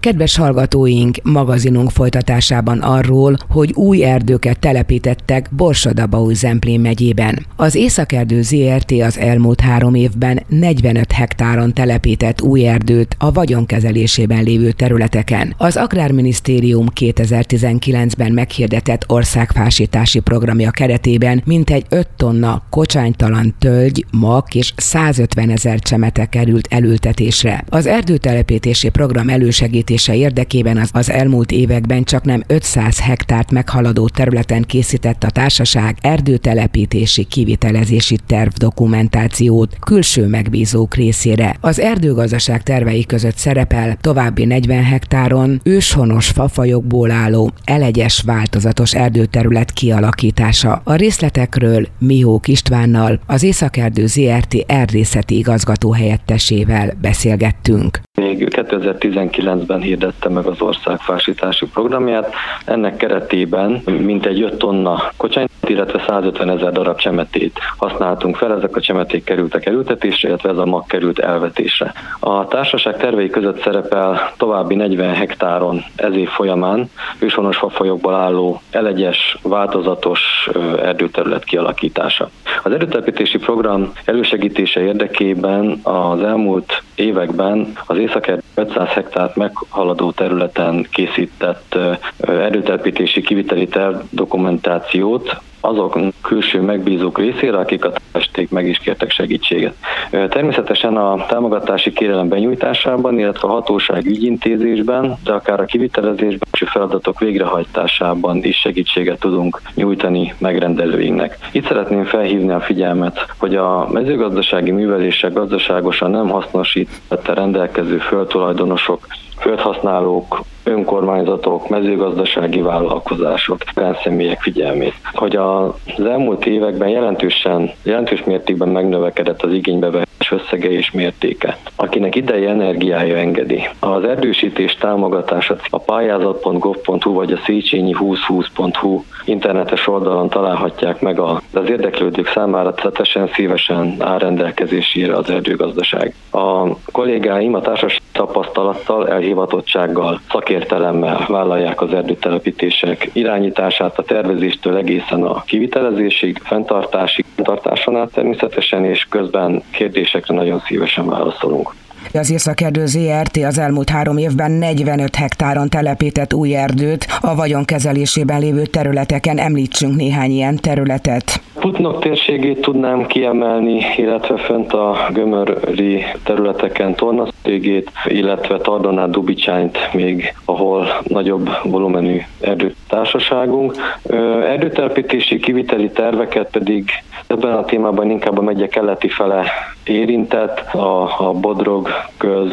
Kedves hallgatóink, magazinunk folytatásában arról, hogy új erdőket telepítettek Borsod-Abaúj-Zemplén megyében. Az Északerdő Zrt. Az elmúlt 3 évben 45 hektáron telepített új erdőt a vagyonkezelésében lévő területeken. Az Agrárminisztérium 2019-ben meghirdetett országfásítási programja keretében mintegy 5 tonna kocsánytalan tölgy, mak és 150 000 csemete került elültetésre. Az erdőtelepítési program elősegítése érdekében az elmúlt években csaknem 500 hektárt meghaladó területen készített a társaság erdőtelepítési kivitelezési tervdokumentációt külső megbízók részére. Az erdőgazdaság tervei között szerepel további 40 hektáron őshonos fafajokból álló elegyes változatos erdőterület kialakítása. A részletekről Mihók Istvánnal, az Északerdő Zrt. Erdészeti igazgató helyettesével beszélgettünk. Még 2019-ben hirdette meg az országfásítási programját. Ennek keretében mintegy 5 tonna kocsányt, illetve 150 000 darab csemetét használtunk fel. Ezek a csemeték kerültek elültetésre, illetve ez a mag került elvetésre. A társaság tervei között szerepel további 40 hektáron ez év folyamán őshonos fafajokból álló elegyes, változatos erdőterület kialakítása. Az erdőtelepítési program elősegítése érdekében az elmúlt években az Északerdő 500 hektárt meghaladó területen készített erdőtelepítési kiviteli tervdokumentációt azok külső megbízók részére, akik a testék meg is kértek segítséget. Természetesen a támogatási kérelem benyújtásában, illetve a hatóság ügyintézésben, de akár a kivitelezésben és a feladatok végrehajtásában is segítséget tudunk nyújtani megrendelőinknek. Itt szeretném felhívni a figyelmet, hogy a mezőgazdasági művelések gazdaságosan nem hasznosítette rendelkező földtulajdonosok, földhasználók, önkormányzatok, mezőgazdasági vállalkozások, magánszemélyek figyelmét, hogy az elmúlt években jelentős mértékben megnövekedett az igénybevetés összege és mértéke, akinek ideje, energiája engedi. Az erdősítés támogatása a pályázat.gov.hu vagy a Széchenyi2020.hu internetes oldalon találhatják meg az érdeklődők számára, természetesen szívesen áll rendelkezésére az erdőgazdaság. A kollégáim a társaság tapasztalattal, elhivatottsággal, szakértelemmel vállalják az erdőtelepítések irányítását a tervezéstől egészen a kivitelezésig, fenntartáson át természetesen, és közben kérdésekre nagyon szívesen válaszolunk. Az Északerdő Zrt. Az elmúlt 3 évben 45 hektáron telepített új erdőt a vagyonkezelésében lévő területeken. Említsünk néhány ilyen területet. Putnok térségét tudnám kiemelni, illetve fönt a gömöri területeken Tornasz térségét, illetve Tardonát, Dubicsányt még, ahol nagyobb volumenű erdőtársaságunk. Erdőtelepítési kiviteli terveket pedig ebben a témában inkább a megye keleti fele érintett, a Bodrog köz,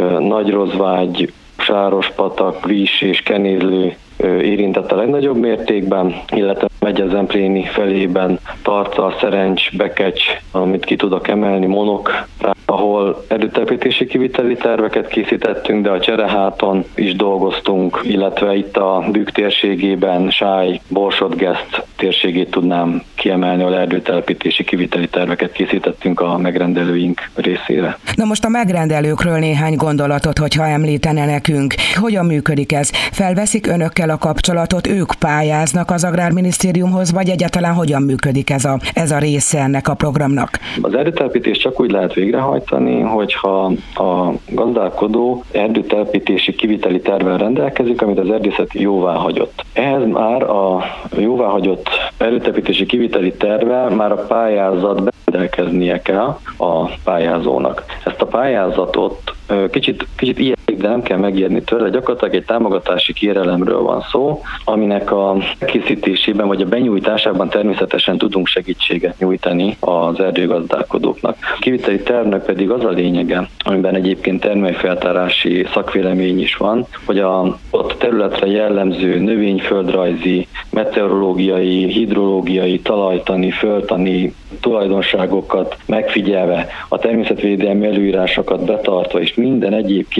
Nagyrozvágy, Sárospatak, Vis és Kenézlő érintett a legnagyobb mértékben, illetve megye Zempléni felében Tarca, Szerencs, Bekecs, amit ki tudok emelni, Monok, ahol erdőtelepítési kiviteli terveket készítettünk, de a Csereháton is dolgoztunk, illetve itt a Bükk térségében Sáj, Borsod-Geszt térségét tudnám kiemelni, ahol erdőtelepítési kiviteli terveket készítettünk a megrendelőink részére. Na most a megrendelőkről néhány gondolatot, hogyha említene nekünk. Hogyan működik ez? Felveszik önökkel a kapcsolatot, ők pályáznak az Agrárminisztériumhoz, vagy egyáltalán hogyan működik ez a része ennek a programnak? Az erdőtelepítést csak úgy lehet végrehajtani, hogyha a gazdálkodó erdőtelepítési kiviteli tervvel rendelkezik, amit az erdészet jóvá hagyott. Ehhez már a jóváhagyott erdőtelepítési kiviteli tervvel már a pályázat rendelkeznie kell a pályázónak. Ezt a pályázatot kicsit ilyen, de nem kell megijedni tőle, gyakorlatilag egy támogatási kérelemről van szó, aminek a készítésében vagy a benyújtásában természetesen tudunk segítséget nyújtani az erdőgazdálkodóknak. A kiviteli tervnek pedig az a lényege, amiben egyébként termőfeltárási szakvélemény is van, hogy a ott területre jellemző növényföldrajzi, meteorológiai, hidrológiai, talajtani, földtani tulajdonságokat megfigyelve, a természetvédelmi előírásokat betartva és minden egyéb kiegészítő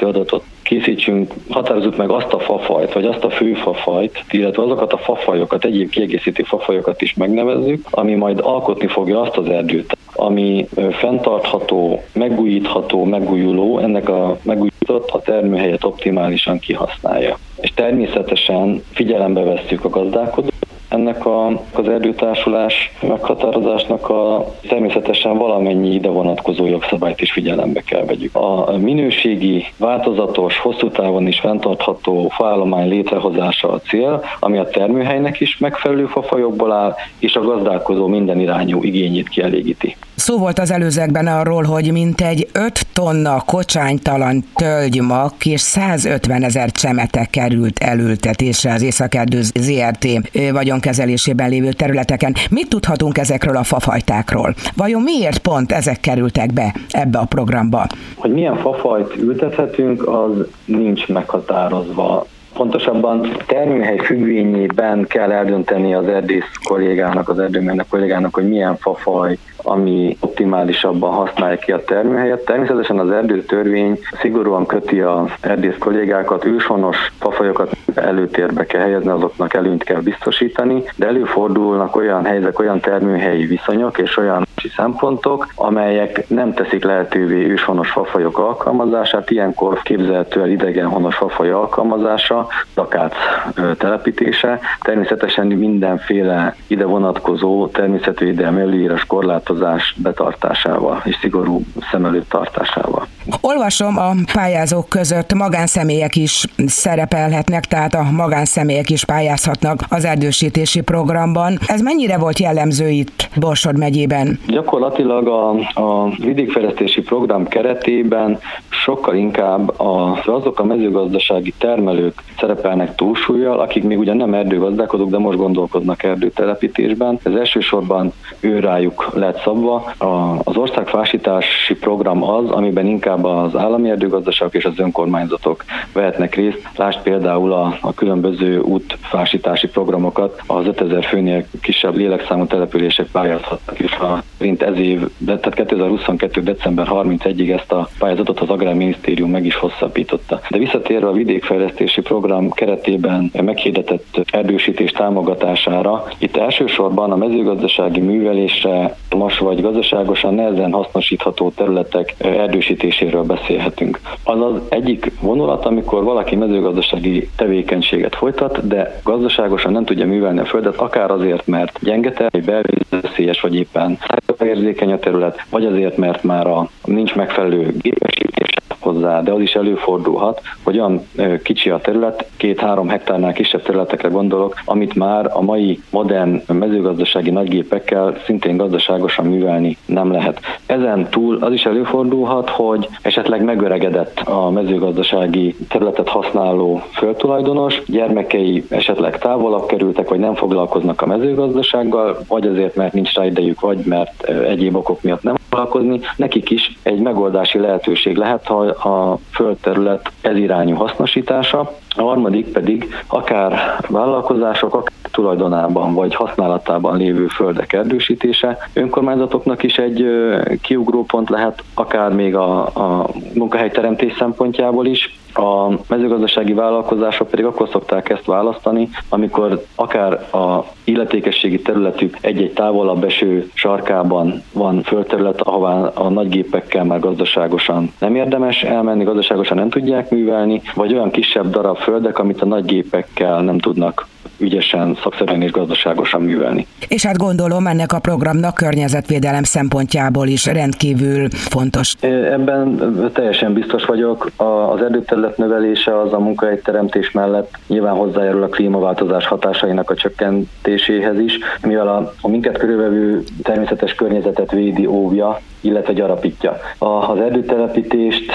természeti adatot készítsünk, határozzuk meg azt a fafajt, vagy azt a főfafajt, illetve azokat a fafajokat, egyéb kiegészítő fafajokat is megnevezzük, ami majd alkotni fogja azt az erdőt, ami fenntartható, megújítható, megújuló, ennek a megújított a termőhelyet optimálisan kihasználja. És természetesen figyelembe vesszük a gazdálkodót, ennek az erdőtársulás meghatározásnak természetesen valamennyi ide vonatkozó jogszabályt is figyelembe kell vegyük. A minőségi, változatos, hosszú távon is fenntartható faállomány létrehozása a cél, ami a termőhelynek is megfelelő fafajokból áll, és a gazdálkodó minden irányú igényét kielégíti. Szó volt az előzőkben arról, hogy mintegy 5 tonna kocsánytalan tölgymak és 150 000 csemete került elültetésre az Északerdő ZRT vagyonkezelésében lévő területeken. Mit tudhatunk ezekről a fafajtákról? Vajon miért pont ezek kerültek be ebbe a programba? Hogy milyen fafajt ültethetünk, az nincs meghatározva. Pontosabban termőhely függvényében kell eldönteni az erdész kollégának, az erdőmérnök kollégának, hogy milyen fafaj, ami optimálisabban használja ki a termőhelyet. Természetesen az erdőtörvény szigorúan köti az erdész kollégákat, őshonos fafajokat előtérbe kell helyezni, azoknak előnyt kell biztosítani, de előfordulnak olyan helyzetek, olyan termőhelyi viszonyok és olyan szempontok, amelyek nem teszik lehetővé őshonos fafajok alkalmazását, ilyenkor képzelhető el idegenhonos fafaj alkalmazása, dakác telepítése, természetesen mindenféle ide vonatkozó természetvédelmi előírás korlátozás betartásával és szigorú szem előtt tartásával. Olvasom, a pályázók között magánszemélyek is szerepelhetnek, tehát a magánszemélyek is pályázhatnak az erdősítési programban. Ez mennyire volt jellemző itt Borsod megyében? Gyakorlatilag a vidékfejlesztési program keretében sokkal inkább azok a mezőgazdasági termelők szerepelnek túlsúllyal, akik még ugyan nem erdőgazdálkodók, de most gondolkodnak erdőtelepítésben. Ez elsősorban őrájuk lett szabva. Az országfásítási program az, amiben inkább az állami erdőgazdaságok és az önkormányzatok vehetnek részt. Lásd például a különböző útfásítási programokat, az 5000 főnél kisebb lélekszámú települések pályázhatnak is. Szerint ez év, tehát 2022. december 31-ig ezt a pályázatot az Agrárminisztérium meg is hosszabbította. De visszatérve a vidékfejlesztési program keretében meghirdetett erdősítés támogatására, itt elsősorban a mezőgazdasági művelésre vagy gazdaságosan nehezen hasznosítható területek erdősítéséről beszélhetünk. Az az egyik vonulat, amikor valaki mezőgazdasági tevékenységet folytat, de gazdaságosan nem tudja művelni a földet, akár azért, mert gyenge termő, belvízveszélyes, vagy éppen érzékeny a terület, vagy azért, mert már nincs megfelelő gépesítés hozzá, de az is előfordulhat, hogy olyan kicsi a terület, 2-3 hektárnál kisebb területekre gondolok, amit már a mai modern mezőgazdasági nagygépekkel szintén gazdaságosan művelni nem lehet. Ezen túl az is előfordulhat, hogy esetleg megöregedett a mezőgazdasági területet használó földtulajdonos, gyermekei esetleg távolabb kerültek, vagy nem foglalkoznak a mezőgazdasággal, vagy azért, mert nincs rá idejük, vagy mert egyéb okok miatt nem foglalkozni. Nekik is egy megoldási lehetőség lehet a földterület ezirányú hasznosítása. A harmadik pedig akár vállalkozások, akár tulajdonában vagy használatában lévő földek erdősítése. Önkormányzatoknak is egy kiugrópont lehet, akár még a munkahelyteremtés szempontjából is. A mezőgazdasági vállalkozások pedig akkor szokták ezt választani, amikor akár a illetékességi területük egy-egy távolabb eső sarkában van földterület, ahová a nagygépekkel már gazdaságosan nem érdemes elmenni, gazdaságosan nem tudják művelni, vagy olyan kisebb darab földek, amit a nagygépekkel nem tudnak ügyesen, szakszerűen és gazdaságosan művelni. És hát gondolom ennek a programnak környezetvédelem szempontjából is rendkívül fontos. Ebben teljesen biztos vagyok. Az erdőterület növelése az a munkahelyteremtés mellett nyilván hozzájárul a klímaváltozás hatásainak a csökkentéséhez is, mivel a minket körülvevő természetes környezetet védi, óvja, illetve gyarapítja. Az erdőtelepítést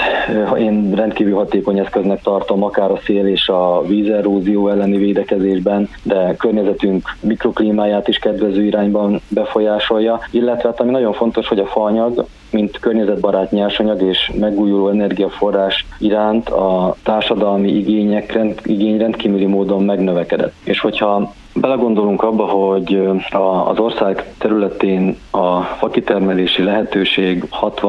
én rendkívül hatékony eszköznek tartom, akár a szél és a vízerózió elleni védekezésben, de környezetünk mikroklímáját is kedvező irányban befolyásolja, illetve ami nagyon fontos, hogy a faanyag, mint környezetbarát nyersanyag és megújuló energiaforrás iránt a társadalmi igény rendkívüli módon megnövekedett. És hogyha belegondolunk abba, hogy az ország területén a fakitermelési lehetőség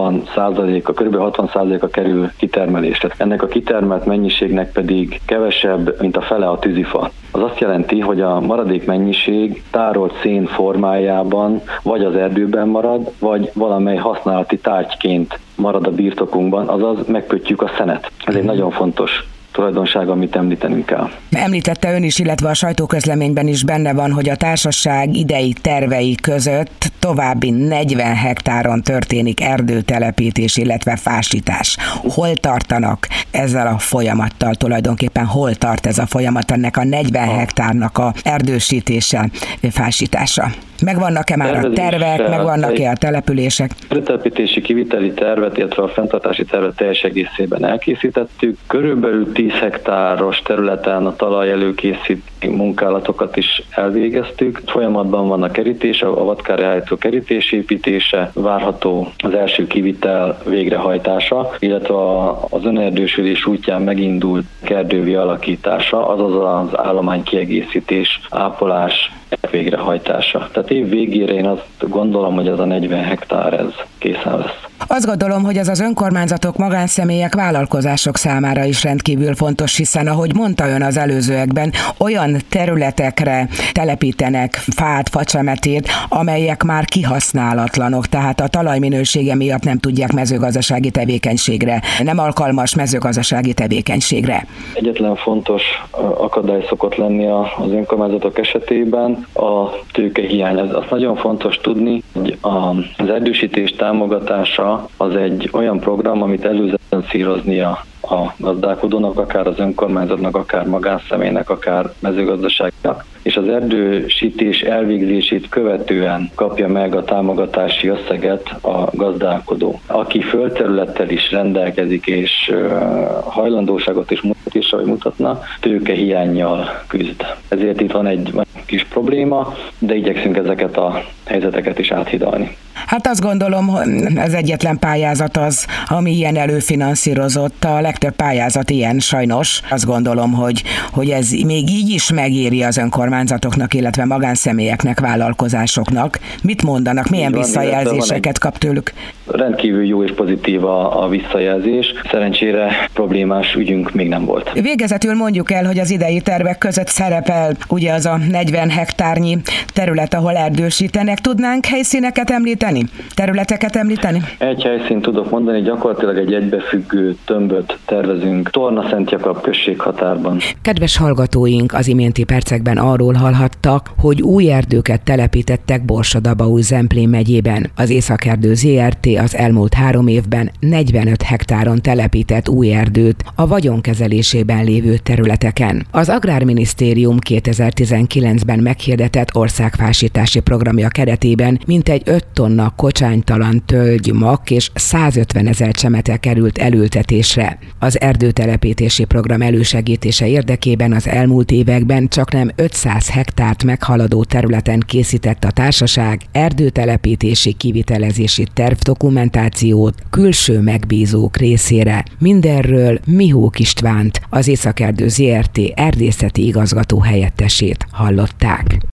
60%-a, kb. 60%-a kerül kitermelésre. Ennek a kitermelt mennyiségnek pedig kevesebb, mint a fele a tűzifa. Az azt jelenti, hogy a maradék mennyiség tárolt szén formájában vagy az erdőben marad, vagy valamely használati tárgyként marad a birtokunkban, azaz megkötjük a szenet. Ez egy nagyon fontos tulajdonság, amit említenünk kell. Említette ön is, illetve a sajtóközleményben is benne van, hogy a társaság idei tervei között további 40 hektáron történik erdőtelepítés, illetve fásítás. Hol tartanak ezzel a folyamattal tulajdonképpen? Hol tart ez a folyamat, ennek a 40 hektárnak a erdősítése, fásítása? Megvannak-e már a tervek, megvannak-e a települések? A telepítési kiviteli tervet, illetve a fenntartási tervet teljes egészében elkészítettük. Körülbelül 10 hektáros területen a talaj előkészítő munkálatokat is elvégeztük. Folyamatban van a kerítés, a vadkári állító kerítésépítése, várható az első kivitel végrehajtása, illetve az önerdősülés útján megindult erdővi alakítása, azaz az állomány kiegészítés, ápolás végrehajtása. Tehát év végére én azt gondolom, hogy ez a 40 hektár ez készen lesz. Azt gondolom, hogy ez az önkormányzatok, magánszemélyek, vállalkozások számára is rendkívül fontos, hiszen ahogy mondta ön az előzőekben, olyan területekre telepítenek fát, facsemetét, amelyek már kihasználatlanok, tehát a talajminősége miatt nem tudják mezőgazdasági tevékenységre, nem alkalmas mezőgazdasági tevékenységre. Egyetlen fontos akadály szokott lenni az önkormányzatok esetében a tőkehiány. Azt nagyon fontos tudni, hogy az erdősítés támogatása az egy olyan program, amit előfinanszíroznia a gazdálkodónak, akár az önkormányzatnak, akár magánszemélynek, akár mezőgazdaságnak, és az erdősítés elvégzését követően kapja meg a támogatási összeget a gazdálkodó. Aki földterülettel is rendelkezik, és hajlandóságot is mutatna, tőkehiánnyal küzd. Ezért itt van egy kis probléma, de igyekszünk ezeket a helyzeteket is áthidalni. Hát azt gondolom, hogy az egyetlen pályázat az, ami ilyen előfinanszírozott, a legtöbb pályázat ilyen sajnos. Azt gondolom, hogy ez még így is megéri az önkormányzatoknak, illetve magánszemélyeknek, vállalkozásoknak. Mit mondanak, milyen visszajelzéseket kap tőlük? Rendkívül jó és pozitív a visszajelzés. Szerencsére problémás ügyünk még nem volt. Végezetül mondjuk el, hogy az idei tervek között szerepel ugye az a 40 hektárnyi terület, ahol erdősítenek. Tudnánk helyszíneket említeni? Területeket említeni? Egy helyszínt tudok mondani, gyakorlatilag egy egybefüggő tömböt tervezünk Torna-Szent Jakab községhatárban. Kedves hallgatóink, az iménti percekben arról hallhattak, hogy új erdőket telepítettek Borsod-Abaúj-Zemplén megyében. Az Északerdő ZRT az elmúlt 3 évben 45 hektáron telepített új erdőt a vagyonkezelésében lévő területeken. Az Agrárminisztérium 2019-ben meghirdetett országfásítási programja keretében mintegy 5 tonna kocsánytalan tölgy, mak és 150 000 csemete került elültetésre. Az erdőtelepítési program elősegítése érdekében az elmúlt években csaknem 500 hektárt meghaladó területen készített a társaság erdőtelepítési kivitelezési tervdokumentációt külső megbízók részére. Mindenről Mihók Istvánt, az Északerdő ZRT erdészeti igazgató helyettesét hallották.